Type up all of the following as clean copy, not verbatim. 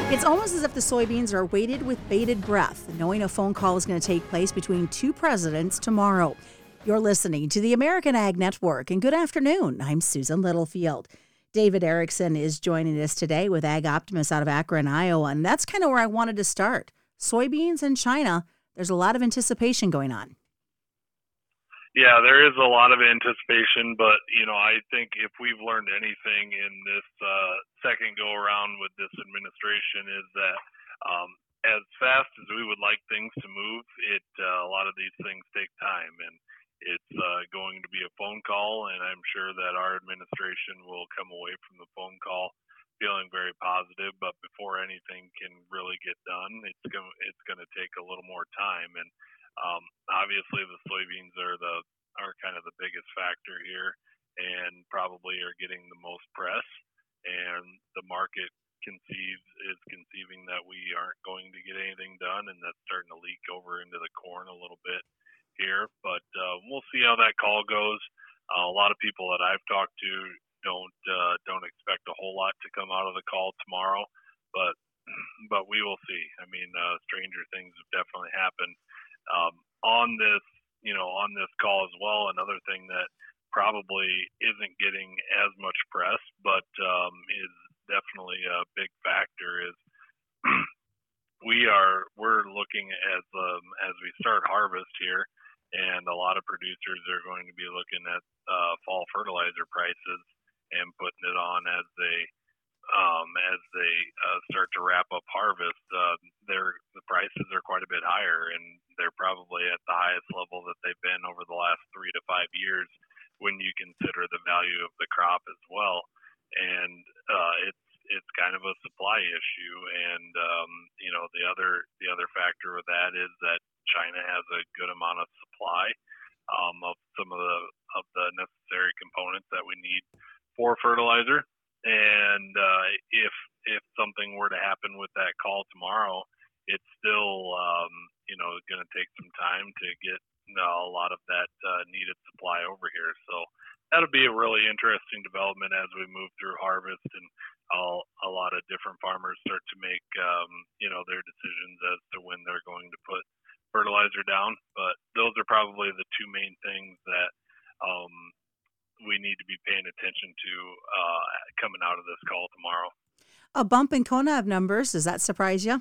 It's almost as if the soybeans are weighted with bated breath, knowing a phone call is going to take place between two presidents tomorrow. You're listening to the American Ag Network, and good afternoon. I'm Susan Littlefield. David Erickson is joining us today with Ag Optimist out of Akron, Iowa, and that's kind of where I wanted to start. Soybeans in China, there's a lot of anticipation going on. Yeah, there is a lot of anticipation, but, I think if we've learned anything in this second go-around with this administration is that as fast as we would like things to move, a lot of these things take time, and it's going to be a phone call, and I'm sure that our administration will come away from the phone call feeling very positive, but before anything can really get done, it's going to take a little more time, and obviously, the soybeans are kind of the biggest factor here, and probably are getting the most press. And the market is conceiving that we aren't going to get anything done, and that's starting to leak over into the corn a little bit here. But we'll see how that call goes. A lot of people that I've talked to don't expect a whole lot to come out of the call tomorrow, but we will see. I mean, stranger things have definitely happened. On this call as well, another thing that probably isn't getting as much press, but is definitely a big factor is we're looking as we start harvest here, and a lot of producers are going to be looking at fall fertilizer prices and putting it on as they start to wrap up harvest. The prices are quite a bit higher, and they're probably at the highest level that they've been over the last 3 to 5 years when you consider the value of the crop as well. And it's kind of a supply issue, and the other factor with that is that China has a good amount of supply of some of the necessary components that we need for fertilizer. And if something were to happen with that call tomorrow, it's still going to take some time to get a lot of that needed supply over here. So that'll be a really interesting development as we move through harvest, and a lot of different farmers start to make their decisions as to when they're going to put fertilizer down. But those are probably the two main things that we need to be paying attention to coming out of this call tomorrow. A bump in CONAB numbers, does that surprise you?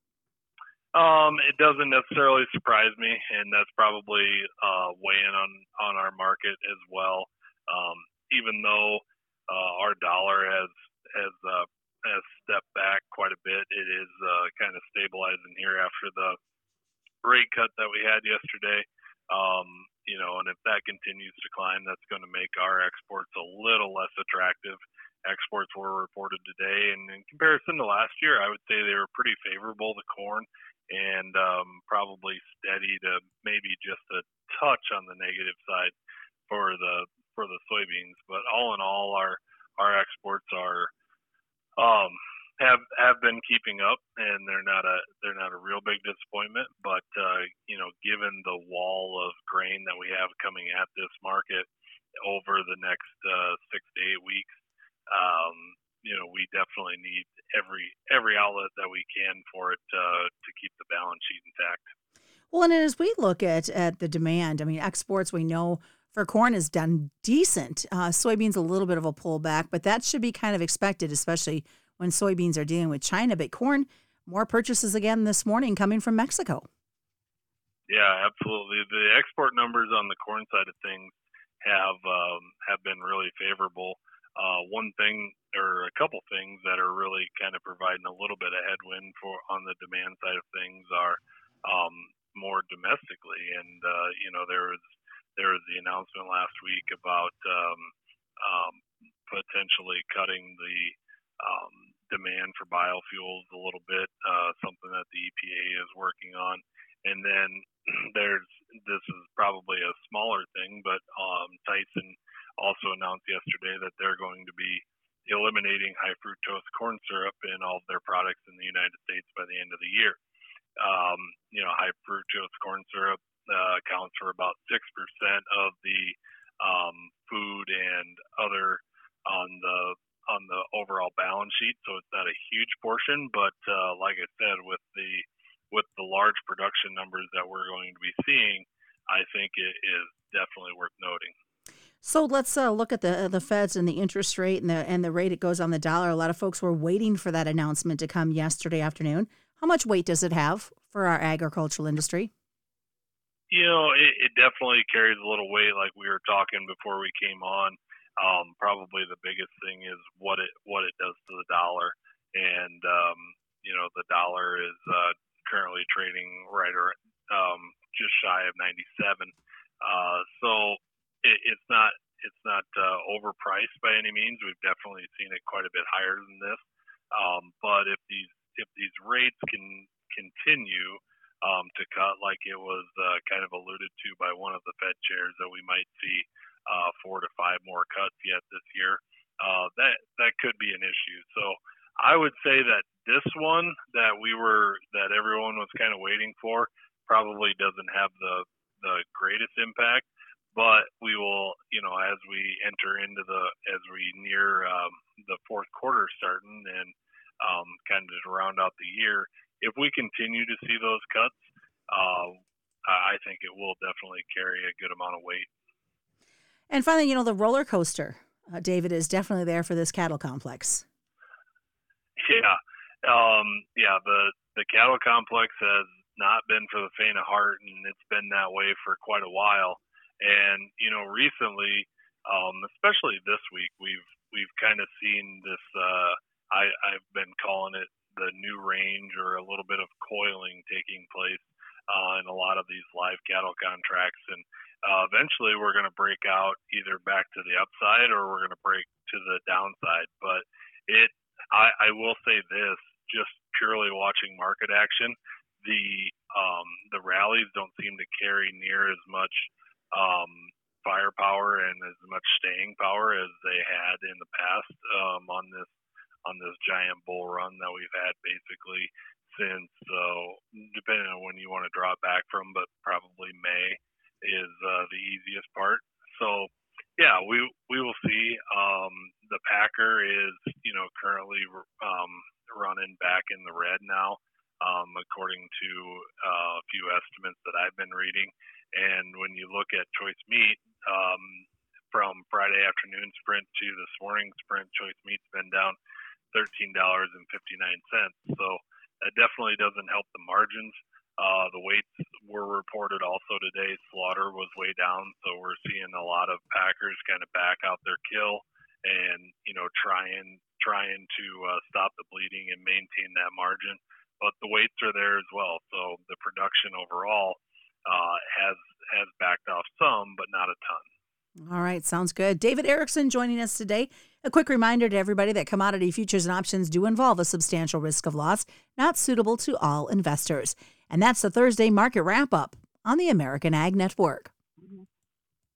It doesn't necessarily surprise me, and that's probably weighing on our market as well. Even though our dollar has stepped back quite a bit, it is kind of stabilizing here after the rate cut that we had yesterday. And if that continues to climb, that's going to make our exports a little less attractive. Exports were reported today, and in comparison to last year, I would say they were pretty favorable to corn, and probably steady to maybe just a touch on the negative side for the soybeans. But all in all, our exports are have been keeping up, and they're not a real big disappointment. But given the wall of grain that we have coming at this market over the next 6 to 8 weeks, we definitely need every outlet that we can for it to keep the balance sheet intact. Well, and as we look at the demand, I mean, exports we know for corn has done decent. Soybeans a little bit of a pullback, but that should be kind of expected, especially when soybeans are dealing with China. But corn, more purchases again this morning coming from Mexico. Yeah, absolutely. The export numbers on the corn side of things have been really favorable. One thing or a couple things that are really kind of providing a little bit of headwind on the demand side of things are more domestically, and there was the announcement last week about potentially cutting the demand for biofuels a little bit, something that the EPA is working on. And then this is probably a smaller thing, but Tyson also announced yesterday that they're going to be eliminating high fructose corn syrup in all of their products in the United States by the end of the year. High fructose corn syrup accounts for about 6% of the food and other on the overall balance sheet, so it's not a huge portion. But like I said, with the large production numbers that we're going to be seeing, I think it is definitely worth noting. So let's look at the Feds and the interest rate and the rate it goes on the dollar. A lot of folks were waiting for that announcement to come yesterday afternoon. How much weight does it have for our agricultural industry? It definitely carries a little weight, like we were talking before we came on. Probably the biggest thing is what it does to the dollar, and the dollar is currently trading right or just shy of 97. So it's not overpriced by any means. We've definitely seen it quite a bit higher than this. But if these rates can continue to cut, like it was kind of alluded to by one of the Fed chairs, that we might see 4 to 5 more cuts yet this year, that could be an issue. So I would say that this one that everyone was kind of waiting for probably doesn't have the greatest impact, but we will, as we near the fourth quarter starting and kind of to round out the year, if we continue to see those cuts, I think it will definitely carry a good amount of weight. And finally, the roller coaster, David, is definitely there for this cattle complex. Yeah. The cattle complex has not been for the faint of heart, and it's been that way for quite a while. And, recently, especially this week, we've kind of seen this, I've been calling it the new range, or a little bit of coiling taking place in a lot of these live cattle contracts. And eventually we're going to break out either back to the upside or we're going to break to the downside. But I will say this, just purely watching market action, the rallies don't seem to carry near as much firepower and as much staying power as they had in the past on this giant bull run that we've had basically since, depending on when you want to draw it back from, but probably May is the easiest part. So yeah, we will see. The Packer is currently running back in the red now, according to a few estimates that I've been reading. And when you look at choice meat, from Friday afternoon sprint to this morning sprint, choice meat's been down $13.59. So that definitely doesn't help the margins. The weights were reported also today. Slaughter was way down, so we're seeing a lot of packers kind of back out their kill and trying to stop the bleeding and maintain that margin. But the weights are there as well, so the production overall has backed off some, but not a ton. All right, sounds good. David Erickson joining us today. A quick reminder to everybody that commodity futures and options do involve a substantial risk of loss, not suitable to all investors. And that's the Thursday Market Wrap-Up on the American Ag Network.